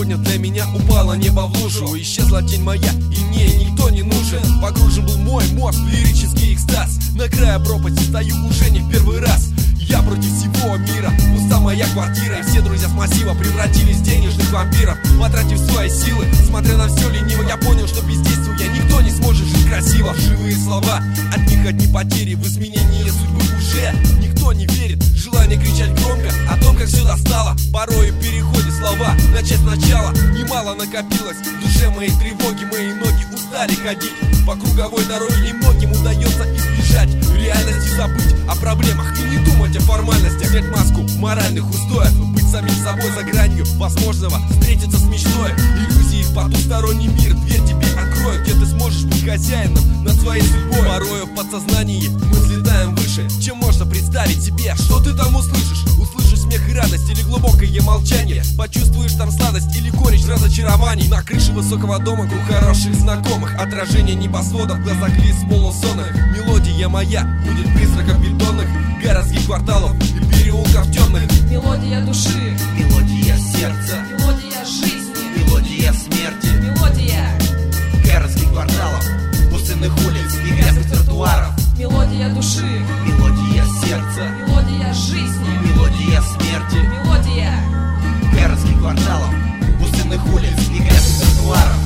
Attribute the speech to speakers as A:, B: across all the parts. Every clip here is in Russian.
A: Сегодня для меня упало небо в лужу. Исчезла тень моя, и мне никто не нужен. Погружен был мой мозг в лирический экстаз. На крае пропасти стою уже не в первый раз. Я против всего мира, пуста моя квартира. И все друзья с массива превратились в денежных вампиров. Потратив свои силы, смотря на все лениво, я понял, что бездействуя никто не сможет жить красиво. Живые слова, от них одни потери. В изменении судьбы уже никто не верит. Желание кричать громко о том, как все достало. Порой переходит слова, начать сначала. Немало накопилось в душе моей тревоги. Мои ноги устали ходить по круговой дороге. И многим удается избежать реальности, забыть о проблемах и не думать о формальностях. Снять маску моральных устоев, быть самим собой за гранью возможного, встретиться с мечтой. Иллюзии в потусторонний мир, дверь тебе откроют, где ты сможешь быть хозяином над своей судьбой. Порою в подсознании мы взлетаем выше, чем можно представить себе. Что ты там услышишь? Услышишь смех и радость или глубокое молчание. Почувствуешь там сладость или горечь разочарований. На крыше высокого дома круг хороших знакомых. Отражение небосвода в глазах лиц полусонных. Мелодия моя будет призраком бетонных городских кварталов и переулков темных.
B: Мелодия души,
C: мелодия сердца,
B: мелодия жизни,
C: мелодия смерти,
B: мелодия
C: городских кварталов, пустынных улиц и грязных тротуаров.
B: Мелодия души,
C: мелодия сердца,
B: мелодия жизни,
C: мелодия смерти,
B: мелодия
C: городских кварталов, пустынных улиц и грязных тротуаров.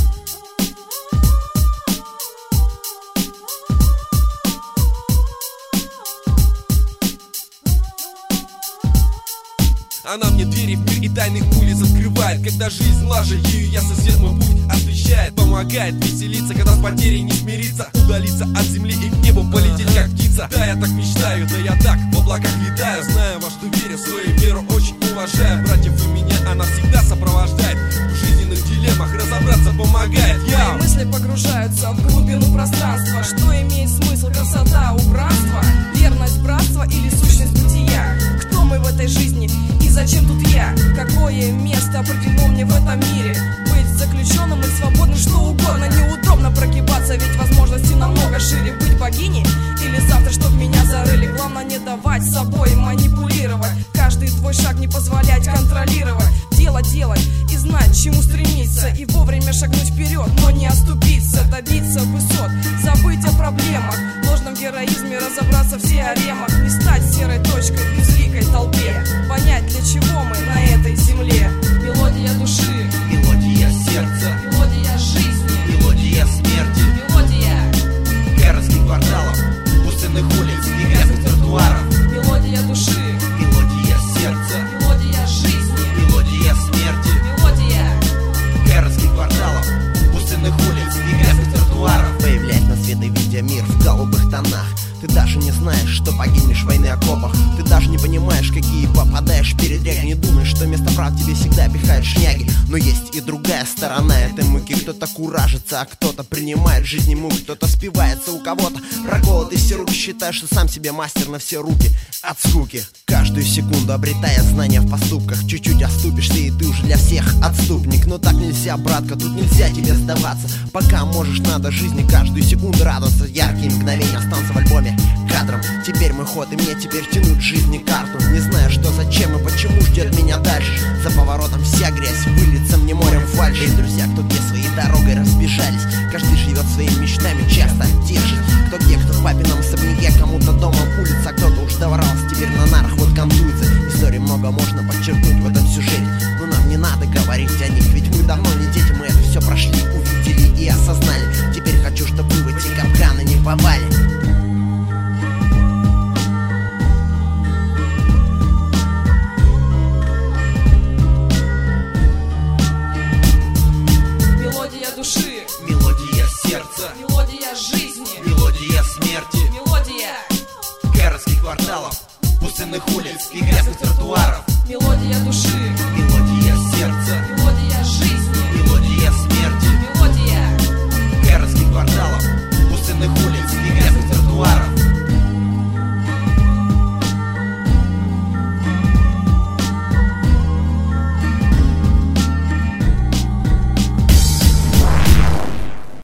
A: Она мне двери в мир и тайных улиц открывает. Когда жизнь лажа, ею ясно свет мой путь освещает. Помогает веселиться, когда с потерей не смириться. Удалиться от земли и к небу полететь как птица. Да, я так мечтаю, да я так в облаках летаю. Знаю, во что верю, свою веру очень уважаю. Братьев и меня она всегда сопровождает. В жизненных дилеммах разобраться помогает.
B: Мои мысли погружаются в глубину пространства. Что имеет смысл, красота, убранство, верность, братство или сущность бытия? Кто мы в этой жизни и зачем тут я? Какое место определено мне в этом мире? Быть заключенным и свободным, что угодно. Неудобно прогибаться, ведь возможности намного шире. Быть богиней или завтра, чтоб меня зарыли. Главное не давать собой манипулировать. Каждый твой шаг не позволять контролировать. Дело делать и знать, чему стремиться. И вовремя шагнуть вперед, но не оступиться. Добиться высот, забыть о проблемах. В ложном героизме разобраться в теоремах. Не стать серой точкой в безликой толпе. Понять, для чего мы на этой земле. Мелодия души,
C: мелодия сердца,
B: мелодия жизни,
C: мелодия смерти,
B: мелодия
C: городских кварталов, пустынных улиц и грязных тротуаров.
B: Мелодия души,
C: мелодия сердца,
B: мелодия жизни,
C: мелодия смерти,
B: мелодия
C: городских кварталов, пустынных улиц и грязных тротуаров.
D: Появляет на свет и видя мир в голубых тонах. Ты даже не знаешь, что погибнешь в войны окопах. Ты даже не понимаешь, какие попадаешь в передряг. Не думаешь, что вместо прав тебе всегда пихают шняги. Но есть и другая сторона этой муки. Кто-то куражится, а кто-то принимает в жизни мук. Кто-то спивается, у кого-то проколот и все руки. Считаешь, что сам себе мастер на все руки от скуки. Каждую секунду обретая знания в поступках. Чуть-чуть оступишься, и ты уже для всех отступник. Но так нельзя, братка, тут нельзя тебе сдаваться. Пока можешь, надо жизни каждую секунду радоваться. Яркие мгновения останутся в альбоме кадром. Теперь мой ход, и мне теперь тянуть жизни карту. Не знаю, что, зачем и почему ждет меня дальше. За поворотом вся грязь выльется мне морем фальши. Друзья, кто где своей дорогой разбежались. Каждый живет своими мечтами, часто держит. Кто где, кто в папином особняке, кому-то дома улица, а кто-то уж добрался, теперь на нарах вот контуется. Истории много можно подчеркнуть в этом сюжете, но нам не надо говорить о них, ведь мы давно не дети, мы это все прошли, увидели и осознали. Теперь хочу, чтобы вы в эти капканы не попали.
B: души,
C: мелодия сердца,
B: мелодия жизни,
C: мелодия смерти,
B: мелодия
C: городских кварталов, пустынных улиц и грязных тротуаров.
B: Мелодия души,